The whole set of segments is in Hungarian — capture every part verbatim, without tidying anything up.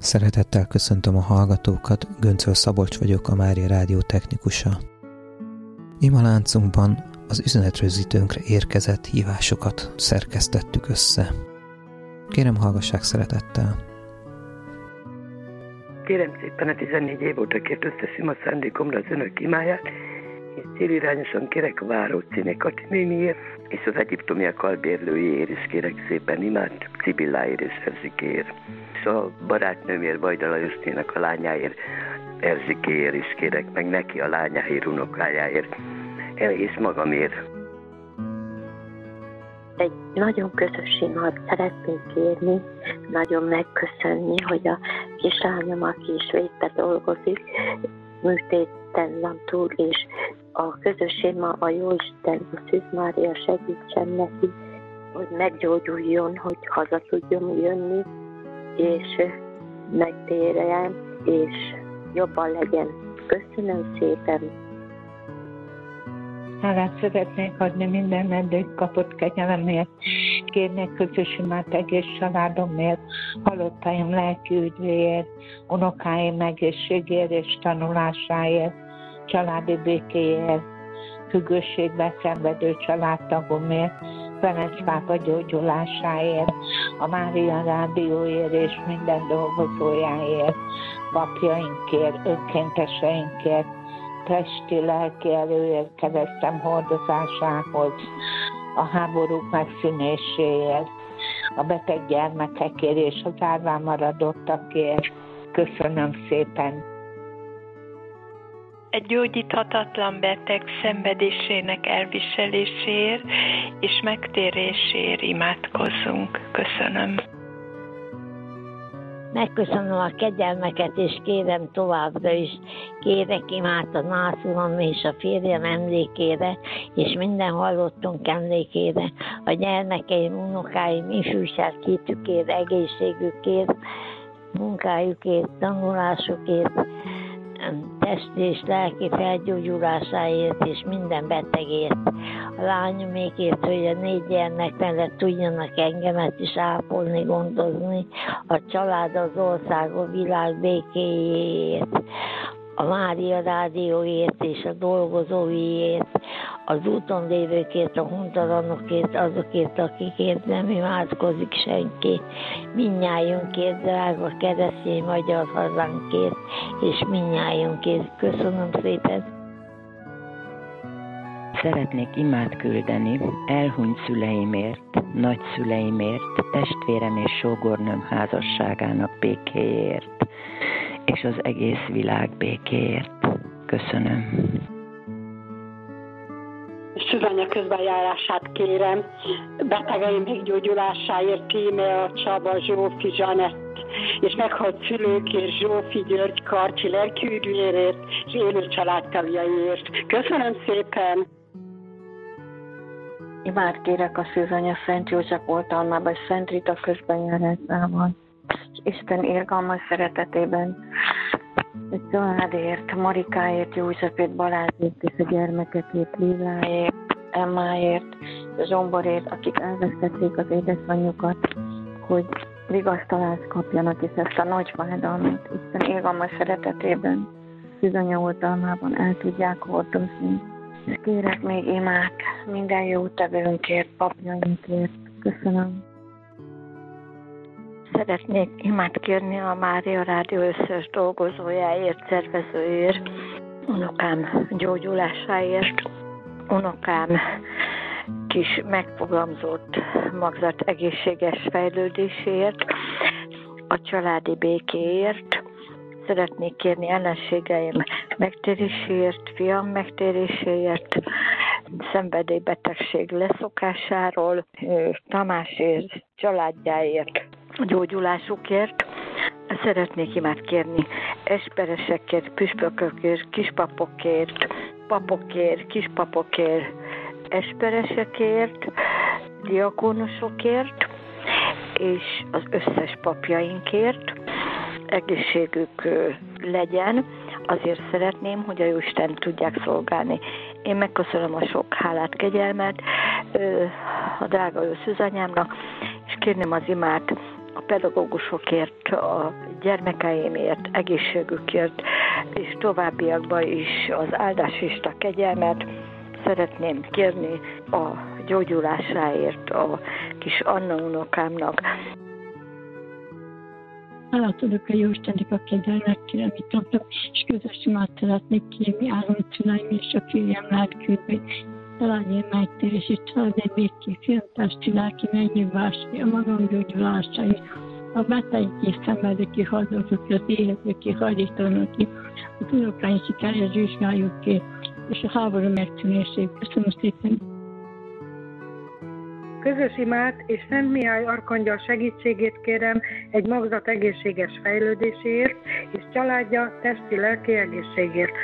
Szeretettel köszöntöm a hallgatókat, Göncöl Szabolcs vagyok, a Mária Rádió technikusa. Imaláncunkban az üzenetrögzítőnkre érkezett hívásokat szerkesztettük össze. Kérem, hallgassák szeretettel! Kérem szépen, a tizennégy év óta kért összeszim a szándékomra az önök imáját, és célirányosan kérek a Váró Cíné Kati néniért, és az egyiptomiak albérlőjéért is kérek szépen imát, Cibilláért és Erzikéért. És a barátnőmért, Vajda Lajosnénak a lányáért, Erzikéért is kérek, meg neki a lányáért, unokájáért, és magamért. Egy nagyon közös imát szeretnék kérni, nagyon megköszönni, hogy a kislányom, aki is végbe dolgozik, műtéten van túl, és a közös ima, a Jóisten, a Szűz Mária segítsen neki, hogy meggyógyuljon, hogy haza tudjon jönni, és megtérjen, és jobban legyen. Köszönöm szépen! Hálát szeretnék adni minden eddig kapott kegyelemért. Kérnék közös imát egész családomért, halottaim lelki üdvéért, unokáim egészségért és tanulásáért, családi békéért, függőségben szenvedő családtagomért, Ferenc pápa gyógyulásáért, a Mária Rádióért és minden dolgozójáért, papjainkért, önkénteseinkért, testi, lelki erőért, keresztem hordozásához, a háborúk megszűnéséért, a beteg gyermekekért és az árván maradottakért. Köszönöm szépen! Egy gyógyíthatatlan beteg szenvedésének elviseléséért és megtéréséért imádkozzunk. Köszönöm. Megköszönöm a kegyelmeket, és kérem továbbra is, kérek imát a nászulom és a férjem emlékére, és minden hallottunk emlékére, a gyermekeim, unokáim, ifjúság kétükért, egészségükért, munkájukért, tanulásukért, testi és lelki felgyógyulásáért és minden betegért. A lányomékért, hogy a négy gyermek mellett tudjanak engemet is ápolni, gondozni. A család, az ország, a világ békéjéért. A Mária Rádióért és a dolgozóiért, az úton lévőkért, a hontalanokért, azokért, akikért nem imádkozik senki, mindnyájunkért, drága keresztény magyar hazánkért, és mindnyájunkért. Köszönöm szépen! Szeretnék imát küldeni elhunyt szüleimért, nagyszüleimért, testvérem és sógornőm házasságának békéért, és az egész világ békéért. Köszönöm. Szülanya közbenjárását kérem, betegeim meggyógyulásáért, Tímea, Csaba, Zsófi, Zsanett, és meghalt szülőkért, Zsófi, György, Karcsi, lelkiüdvérért, és élő családtagjaiért. Köszönöm szépen! Imát kérek a Szűzanya Szent József oltalmában, és Szent Rita közbenjárásával. Isten irgalmas szeretetében, a családért, Marikáért, Józsefért, Balázsért és a gyermekekért, Liláért, Emmáért, Zsomborért, akik elvesztették az édesanyjukat, hogy vigasztalást kapjanak, és ezt a nagy fájdalmat Isten irgalmas szeretetében, Szűzanya oltalmában el tudják hordozni. És kérek még imát minden jó tevőnkért, papjainkért. Köszönöm. Szeretnék imát kérni a Mária Rádió összes dolgozójáért, szervezőért, unokám gyógyulásáért, unokám kis megfogalmazott magzat egészséges fejlődéséért, a családi békéért. Szeretnék kérni ellenségeim megtéréséért, fiam megtéréséért, szenvedélybetegség leszokásáról, Tamásért, családjáért, gyógyulásukért. Szeretnék imát kérni esperesekért, püspökökért, kispapokért, papokért, kispapokért, esperesekért, diakónusokért, és az összes papjainkért. Egészségük legyen, azért szeretném, hogy a Jóisten tudják szolgálni. Én megköszönöm a sok hálát, kegyelmet a drága ő szűzanyámnak, és kérném az imát a pedagógusokért, a gyermekeimért, egészségükért, és továbbiakban is az áldást és a kegyelmet szeretném kérni a gyógyulásáért a kis Anna unokámnak. Hálát adok a Jóistennek a kegyelmekért, amit kaptam, és közös imát szeretnék kérni állam szüleim és a férjem lelkülbe. Találj megtérés, és család békés, fiatásti lelki megnyugvást, a magam gyógyulásai, a betegek és szenvedők, haldozók, az éhezők, hajlítalanok, az unokáim sikerjes vizsgáljuk ki, és a háború megszűnését. Köszönöm szépen! Közös imát és Szent Mihály arkangyal segítségét kérem egy magzat egészséges fejlődéséért, és családja testi-lelki egészségért.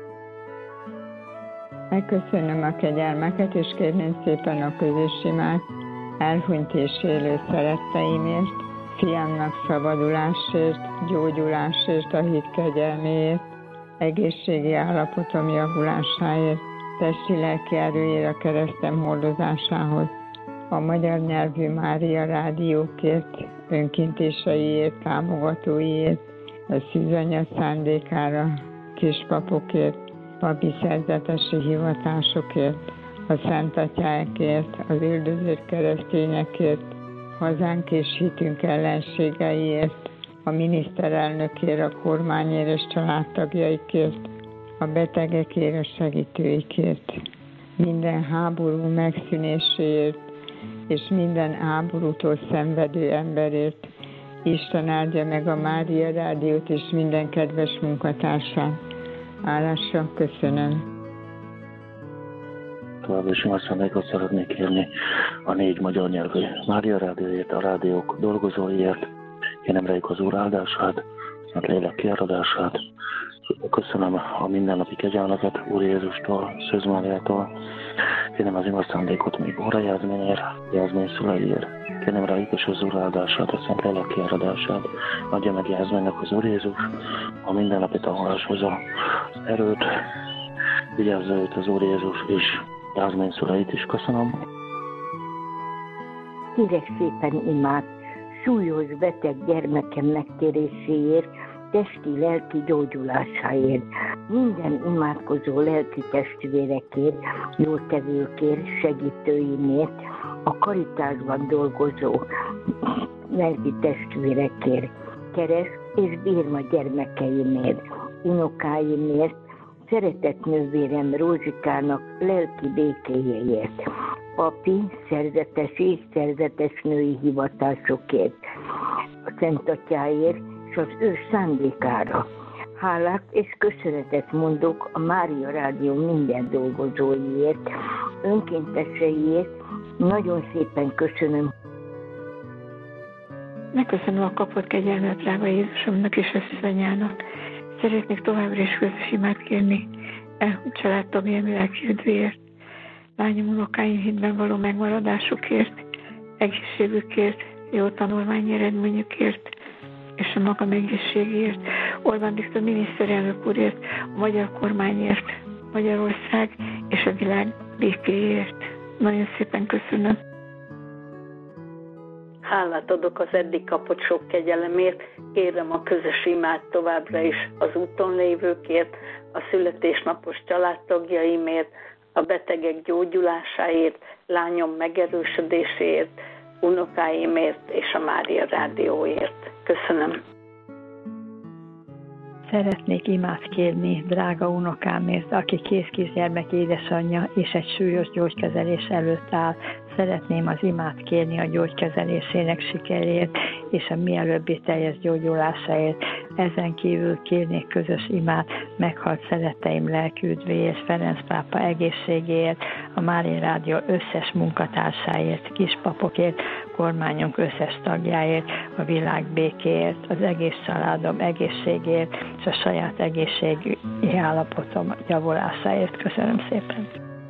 Megköszönöm a kegyelmeket, és kérném szépen a közös imát elhunyt és élő szeretteimért, fiamnak szabadulásért, gyógyulásért, a hit kegyelméért, egészségi állapotom javulásáért, testi-lelki erőért a keresztem hordozásához, a magyar nyelvű Mária rádiókért, önkintéseiért, támogatóiért, a szűzanya szándékára, kispapokért, papi szerzetesi hivatásokért, a szentatyákért, az üldözött keresztényekért, hazánk és hitünk ellenségeiért, a miniszterelnökért, a kormányért és családtagjaikért, a betegekért, a segítőikért, minden háború megszűnéséért, és minden háborútól szenvedő emberért. Isten áldja meg a Mária Rádiót és minden kedves munkatársát. Állásra köszönöm. Továbbá is imászándékot szeretnék kérni a négy magyar nyelvű Mária Rádióért, a rádiók dolgozóiért. Kérem rájuk az Úr áldását, Szent Lélek kiáradását. Köszönöm a mindennapi kegyelmeket Úr Jézustól, Szűz Máriától. Kérem az imászándékot még Óra Jászményért, Jászmény szüleiért. Kérem rájuk is az Úr áldását, a Szent Lélek kiáradását. Adja meg Jászménynek az Úr Jézus a mindennapi tanuláshoz az erőt. Vigyázza őt az Úr Jézus és Jászmény szüleit is. Köszönöm. Kérek szépen imát súlyos beteg gyermekem megtéréséért, testi-lelki gyógyulásáért, minden imádkozó lelki testvérekért, jótevőkért, segítőimért, a karitásban dolgozó lelki testvérekért, kereszt és bírma gyermekeimért, unokáimért, szeretett nővérem Rózsikának lelki békéjéért, papi, szerzetes és szerzetes női hivatásokért, a Szent Atyáért és az ő szándékára. Hálát és köszönetet mondok a Mária Rádió minden dolgozóiért, önkénteseiért. Nagyon szépen köszönöm. Megköszönöm a kapott kegyelmet drága Jézusomnak és a szűzanyának. Szeretnék továbbra is közös imát kérni elhunyt családtagjaim lelki üdvéért, lányom unokáim hitben való megmaradásukért, egészségükért, jó tanulmányi eredményükért, és a magam egészségért, Orbán Viktor miniszterelnök úrért, a magyar kormányért, Magyarország és a világ békéért. Nagyon szépen köszönöm. Hálát adok az eddig kapott sok kegyelemért, kérem a közös imát továbbra is az úton lévőkért, a születésnapos családtagjaimért, a betegek gyógyulásáért, lányom megerősödéséért, unokáimért és a Mária Rádióért. Köszönöm. Szeretnék imát kérni drága unokámért, aki készkísgyermek édesanyja és egy súlyos gyógykezelés előtt áll. Szeretném az imát kérni a gyógykezelésének sikerért és a mielőbbi teljes gyógyulásáért. Ezen kívül kérnék közös imát meghalt szeretteim lelkiüdvéért, Ferenc pápa egészségéért, a Mária Rádió összes munkatársáért, kispapokért, kormányunk összes tagjáért, a világ békéért, az egész családom egészségért és a saját egészségi állapotom javulásáért. Köszönöm szépen.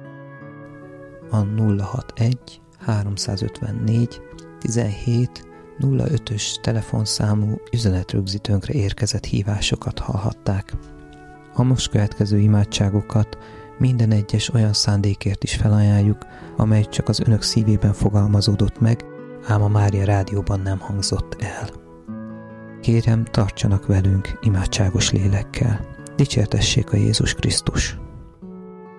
A nulla hatvanegy háromszázötvennégy tizenhét nulla ötös telefonszámú üzenetrögzítőnkre érkezett hívásokat hallhatták. A most következő imádságokat minden egyes olyan szándékért is felajánljuk, amely csak az önök szívében fogalmazódott meg, ám a Mária Rádióban nem hangzott el. Kérem, tartsanak velünk imádságos lélekkel. Dicsértessék a Jézus Krisztus!